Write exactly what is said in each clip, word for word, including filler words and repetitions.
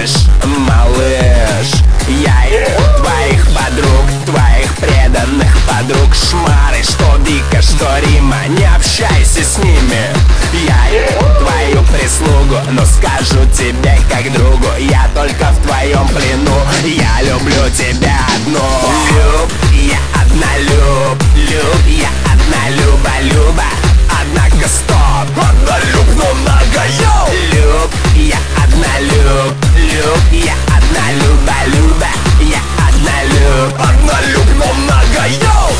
знаешь, малыш, я и твоих подруг, твоих преданных подруг шмары, что Вика, что Рима, не общайся с ними. Я и твою прислугу, но скажу тебе как другу, я только в твоем плену, я люблю тебя одну. Люб, я однолюб, люб, я однолюба-люба. Однако стоп, однолюб, но много, йоу! Люб, я однолюб, люб, я однолюба-люба. Я однолюб, однолюб, но много, йоу!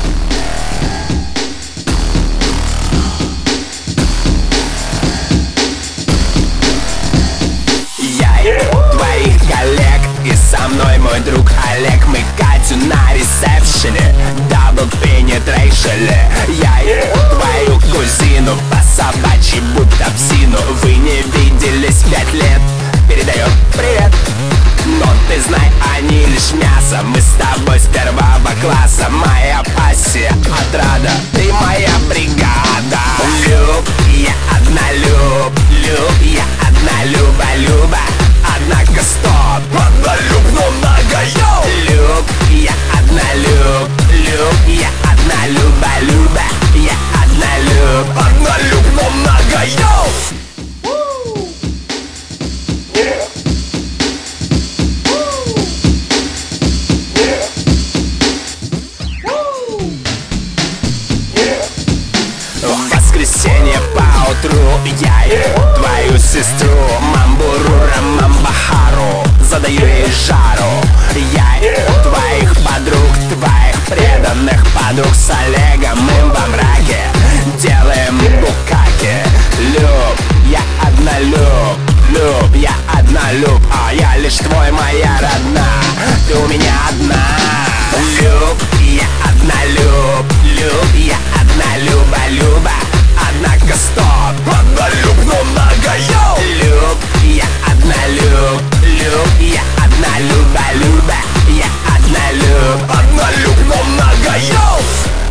Я и твоих коллег, и со мной мой друг Олег. Мы Катю на ресепшене, дабл пенетрейшене. Я и твою кузину по собачьи будто псину. Вы не виделись пять лет, передает привет. Но ты знай, они лишь мясо. Мы с тобой с первого класса. Моя пассия, отрада, ты моя бригада. Люб, я однолюб, люб, я однолюба-люба. Однако стоп, однолюб, но много, йоу! Люб, я однолюб, люб, я однолюба-люба. Я однолюб, однолюб, но много, йоу! В воскресенье поутру я и твою сестру Мамбурура Мамбахару задаю ей жару. Я и твоих подруг, твоих преданных подруг с Олегом мы во мраке делаем букаки. Люб, я однолюб, люб, я однолюб, а я лишь твой, моя родная, ты у меня одна. Люб, я однолюб, люб, я однолюба-люба. Однако стоп, однолюб, но много, йоу! Люб, я однолюб, люб, я однолюба-люба. Я однолюб, однолюб, но много, йоу!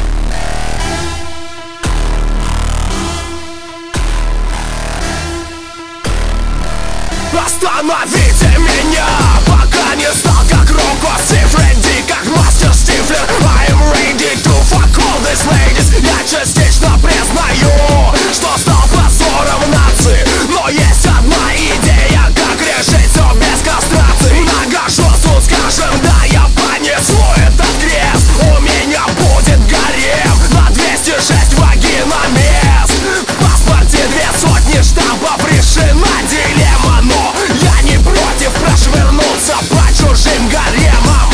Остановите меня, пока не стал как Рокко Сифренди, как мастер Стифлер. I am ready to fuck all these ladies. Я частично признаю, что стал позором нации, но есть одна идея, как решить все без кастрации. Многоженству скажем, да, я понесу этот крест. У меня будет гарем на двести шесть вагиномест. В паспорте две сотни штампов, решена дилемма, но я не против прошвырнуться по чужим гаремам.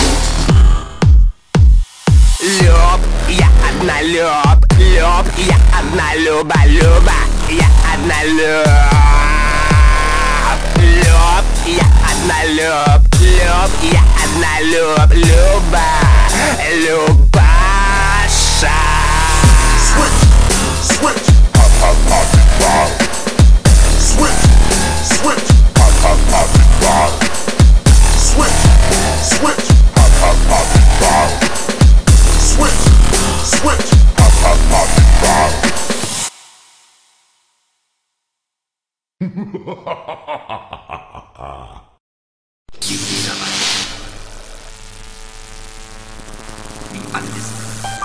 Люб, я однолюб, люб, я однолюба-люба. Я однолюб, люб, я однолюб, люб, я однолюб, люба, любаша. Switch, switch, pop, pop, pop, pop. Switch, switch, pop, pop, pop, pop. Switch, switch, pop, pop, pop, pop. Switch, switch, pop, pop, pop, pop. Mi padre